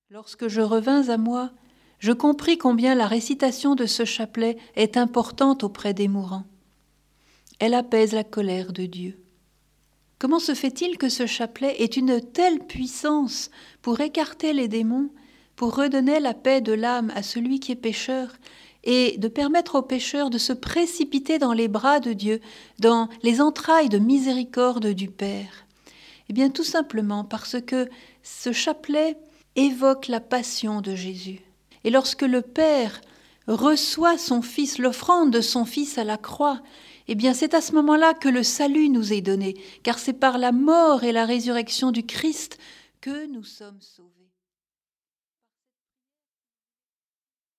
Lorsque je revins à moi, je compris combien la récitation de ce chapelet est importante auprès des mourants. Elle apaise la colère de Dieu. Comment se fait-il que ce chapelet ait une telle puissance pour écarter les démons, pour redonner la paix de l'âme à celui qui est pécheur et de permettre au pécheur de se précipiter dans les bras de Dieu, dans les entrailles de miséricorde du Père? Eh bien, tout simplement parce que ce chapelet évoque la passion de Jésus. Et lorsque le Père reçoit son Fils, l'offrande de son Fils à la croix, eh bien c'est à ce moment-là que le salut nous est donné, car c'est par la mort et la résurrection du Christ que nous sommes sauvés.